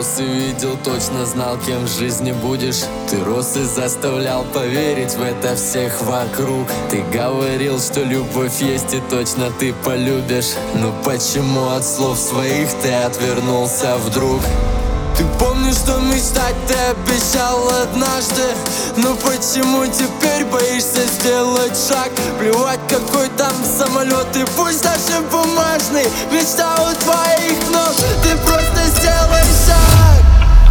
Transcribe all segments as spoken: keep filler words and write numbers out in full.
Рос и видел, точно знал, кем в жизни будешь. Ты рос и заставлял поверить в это всех вокруг. Ты говорил, что любовь есть и точно ты полюбишь. Но почему от слов своих ты отвернулся вдруг? Ты помнишь, что мечтать ты обещал однажды? Но почему теперь боишься сделать шаг? Плевать, какой там самолет, и пусть даже бумажный. Мечта у твоих ног, ты просто сделай шаг.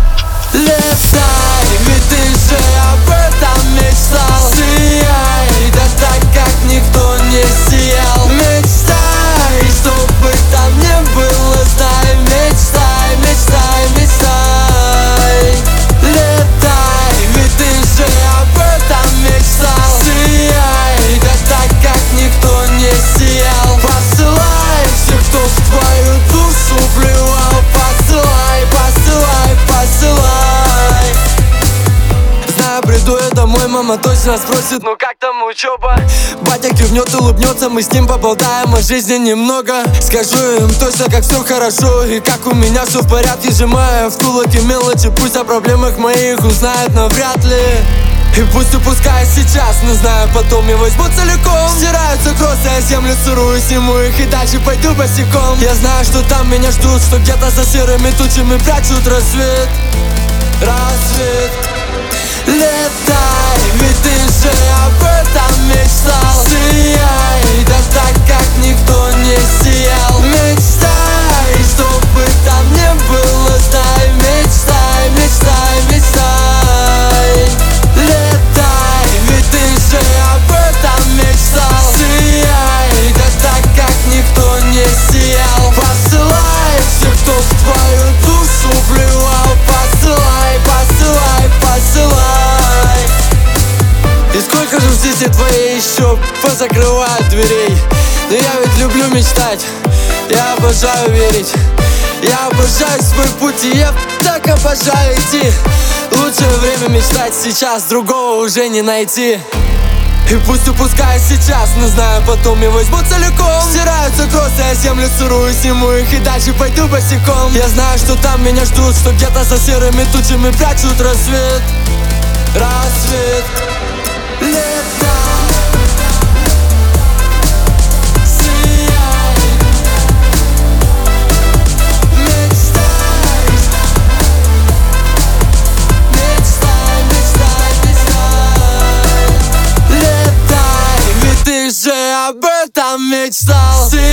Летай, ведь ты же об этом мечтал. Сияй, да так, как никто не сиял. Мечтай, чтобы там не было, знай. Мечтай, мечтай, мечтай. Летай, ведь ты же об этом мечтал. Сияй, да так, как никто не сиял. Посылай всех, кто в твою душу плевал. Посылай, посылай, посылай. Знаю, приду я домой, мама точно спросит: ну как там учеба? Батя кивнет, улыбнется, мы с ним поболтаем о жизни немного. Скажу им точно, как все хорошо и как у меня все в порядке. Сжимая в кулаки мелочи, пусть о проблемах моих узнают навряд ли. И пусть упускаю сейчас, не знаю, потом я возьму целиком. Стираются кроссы, я землю сырую, сниму их и дальше пойду босиком. Я знаю, что там меня ждут, что где-то за серыми тучами прячут рассвет. Рассвет. Летай, ведь ты же об этом мечтал. Сияй, да так, как никто не сиял. Мечтай, чтобы там не было, знай. Мечтай, мечтай, мечтай. Летай, ведь ты же об этом мечтал. Сияй, да так, как никто не сиял. Посылай всех, кто в твою душу плевал. Посылай, посылай, посылай. И сколько же в жизни твоей еще позакрывают дверей? Но я ведь люблю мечтать, я обожаю верить. Я обожаю свой путь, и я так обожаю идти. Лучшее время мечтать сейчас, другого уже не найти. И пусть упускаю сейчас, не знаю, потом я возьму целиком. Стираются кроссы, я землю сырую, сниму их и дальше пойду босиком. Я знаю, что там меня ждут, что где-то за серыми тучами прячут рассвет. Рассвет. Летай. Ты же об этом мечтал.